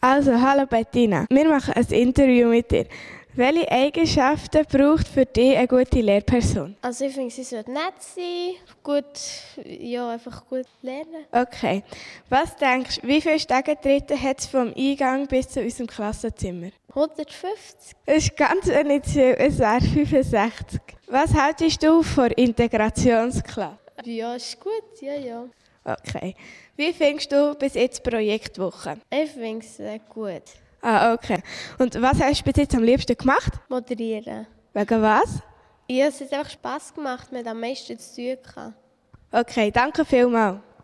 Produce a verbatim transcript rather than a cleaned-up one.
Also, hallo Bettina. Wir machen ein Interview mit dir. Welche Eigenschaften braucht für dich eine gute Lehrperson? Also ich finde, sie sollte nett sein, gut, ja, einfach gut lernen. Okay. Was denkst du, wie viele Stegentritte hat es vom Eingang bis zu unserem Klassenzimmer? hundertfünfzig. Das ist ganz nicht viel, es wäre fünfundsechzig. Was haltest du von Integrationsklasse? Ja, ist gut, ja, ja. Okay. Wie findest du bis jetzt die Projektwoche? Ich finde es sehr gut. Ah, okay. Und was hast du bis jetzt am liebsten gemacht? Moderieren. Wegen was? Ja, es hat einfach Spass gemacht, man hat am meisten zu tun gehabt. Okay, danke vielmals.